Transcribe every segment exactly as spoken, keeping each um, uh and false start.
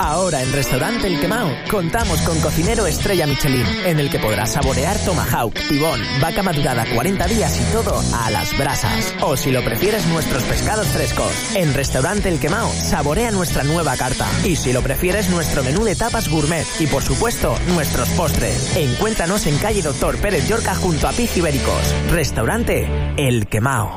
Ahora en Restaurante El Quemao contamos con cocinero estrella Michelin, en el que podrás saborear tomahawk, tibón, vaca madurada cuarenta días y todo a las brasas. O si lo prefieres, nuestros pescados frescos. En Restaurante El Quemao saborea nuestra nueva carta. Y si lo prefieres, nuestro menú de tapas gourmet. Y por supuesto, nuestros postres. Encuéntranos en calle Doctor Pérez Llorca junto a Pig Ibéricos. Restaurante El Quemao.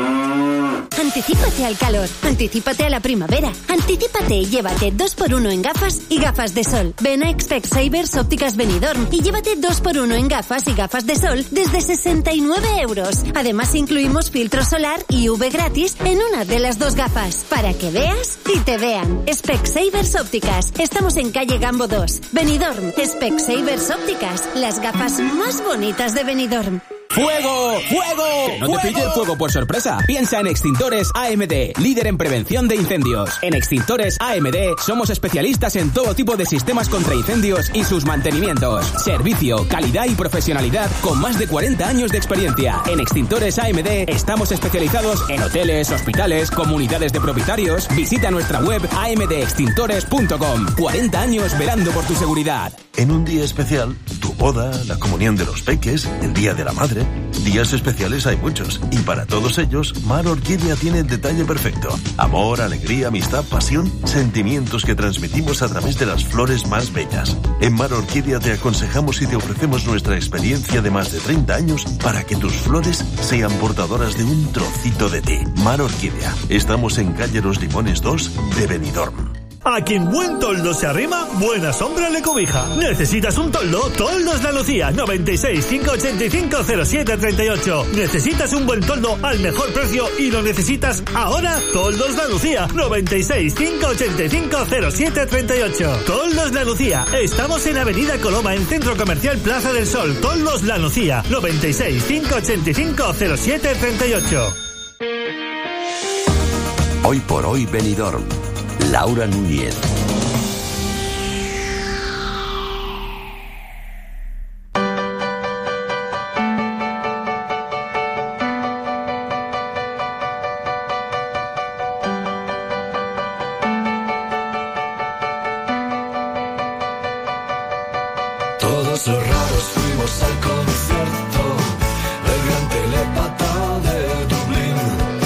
Anticípate al calor, anticípate a la primavera, anticípate y llévate dos por uno en gafas y gafas de sol. Ven a Specsavers Ópticas Benidorm y llévate dos por uno en gafas y gafas de sol desde sesenta y nueve euros. Además incluimos filtro solar y U V gratis en una de las dos gafas, para que veas y te vean. Specsavers Ópticas, estamos en calle Gambo dos, Benidorm. Specsavers Ópticas, las gafas más bonitas de Benidorm. ¡Fuego! ¡Fuego! Que no te pille el fuego por sorpresa. Piensa en Extintores A M D, líder en prevención de incendios. En Extintores A M D somos especialistas en todo tipo de sistemas contra incendios y sus mantenimientos. Servicio, calidad y profesionalidad con más de cuarenta años de experiencia. En Extintores A M D estamos especializados en hoteles, hospitales, comunidades de propietarios. Visita nuestra web a m d extintores punto com. cuarenta años velando por tu seguridad. En un día especial, tu boda, la comunión de los peques, el día de la madre. Días especiales hay muchos, y para todos ellos, Mar Orquídea tiene el detalle perfecto. Amor, alegría, amistad, pasión, sentimientos que transmitimos a través de las flores más bellas. En Mar Orquídea te aconsejamos y te ofrecemos nuestra experiencia de más de treinta años para que tus flores sean portadoras de un trocito de ti. Mar Orquídea. Estamos en calle Los Limones dos de Benidorm. A quien buen toldo se arrima, buena sombra le cobija. ¿Necesitas un toldo? Toldos La Lucía, noventa y seis, quinientos ochenta y cinco, cero siete treinta y ocho. ¿Necesitas un buen toldo al mejor precio y lo necesitas ahora? Toldos La Lucía, noventa y seis, quinientos ochenta y cinco, cero siete treinta y ocho. Toldos La Lucía. Estamos en Avenida Coloma, en Centro Comercial Plaza del Sol. Toldos La Lucía, noventa y seis, quinientos ochenta y cinco, cero siete treinta y ocho. Hoy por hoy Benidorm. Laura Núñez. Todos los raros fuimos al concierto del gran telépata de Dublín.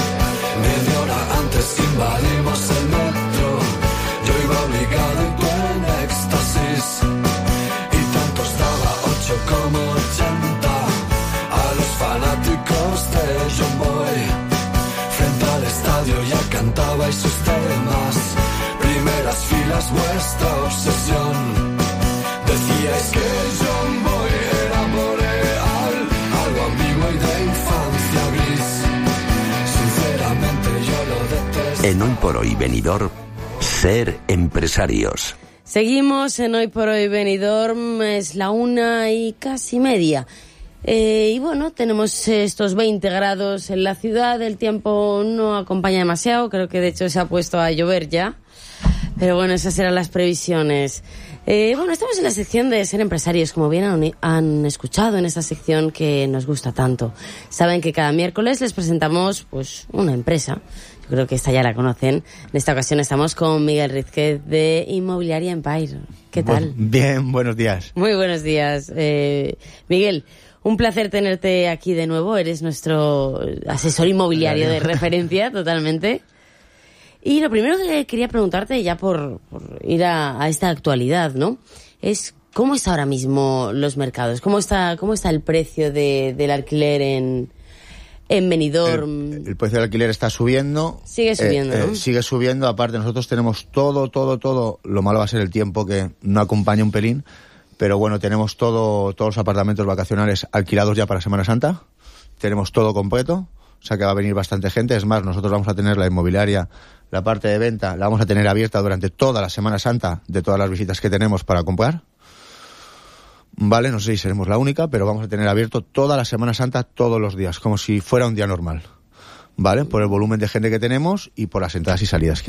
Media hora antes invadimos el metro. Yo iba obligado y tú en éxtasis. Y tanto estaba ocho como ochenta. A los fanáticos de John Boy. Frente al estadio ya cantabais sus temas. Primeras filas vuestra obsesión. Decíais que John Boy era boreal, algo ambiguo y de infancia gris. Sinceramente yo lo detesto. En Hoy por Hoy Benidorm, ser empresarios. Seguimos en Hoy por Hoy Benidorm, es la una y casi media. Eh, y bueno, tenemos estos veinte grados en la ciudad, el tiempo no acompaña demasiado, creo que de hecho se ha puesto a llover ya. Pero bueno, esas eran las previsiones. Eh, bueno, estamos en la sección de ser empresarios, como bien han, han escuchado en esta sección que nos gusta tanto. Saben que cada miércoles les presentamos pues una empresa. Yo creo que esta ya la conocen. En esta ocasión estamos con Miguel Rizquez de Inmobiliaria Empire. ¿Qué tal? Bien, buenos días. Muy buenos días. Eh, Miguel, un placer tenerte aquí de nuevo. Eres nuestro asesor inmobiliario de referencia, totalmente. Y lo primero que quería preguntarte, ya por, por ir a, a esta actualidad, ¿no? Es ¿cómo está ahora mismo los mercados? ¿Cómo está, cómo está el precio de, del alquiler en, en Benidorm? El, el precio del alquiler está subiendo. Sigue subiendo, eh, ¿no? Eh, sigue subiendo. Aparte, nosotros tenemos todo, todo, todo. Lo malo va a ser el tiempo, que no acompaña un pelín. Pero bueno, tenemos todo, todos los apartamentos vacacionales alquilados ya para Semana Santa. Tenemos todo completo. O sea que va a venir bastante gente. Es más, nosotros vamos a tener la inmobiliaria, la parte de venta, la vamos a tener abierta durante toda la Semana Santa de todas las visitas que tenemos para comprar. Vale, no sé si seremos la única, pero vamos a tener abierto toda la Semana Santa todos los días, como si fuera un día normal. Vale, por el volumen de gente que tenemos y por las entradas y salidas que